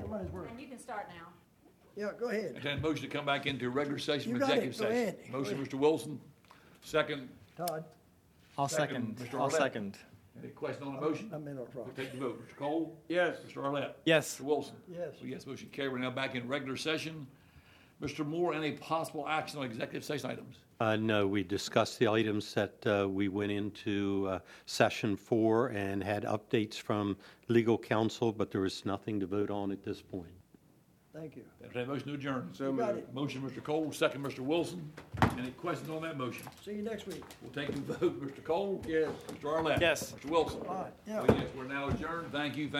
money's worth. And you can start now. Yeah, go ahead. Entertain a motion to come back into regular session You from got it. executive Go session. ahead. Go Motion, ahead. Mr. Wilson. Second. Todd, I'll Second, second. Mr. I'll Arlett. second. Any question on the motion? I'm in a rock. We'll take the vote. Mr. Cole? Yes. Mr. Arlett? Yes. Mr. Wilson? Yes. Well, yes, motion carried. We're now back in regular session. Mr. Moore, any possible action on executive session items? No, we discussed the items that we went into session for and had updates from legal counsel, but there was nothing to vote on at this point. Thank you. Entertain a motion to adjourn. So You got moved. it. Motion, Mr. Cole, second, Mr. Wilson. Any questions on that motion? See you next week. We'll take the vote. Mr. Cole? Yes. Mr. Arlett? Yes. Mr. Wilson? All right, yeah. Well, yes, we're now adjourned. Thank you.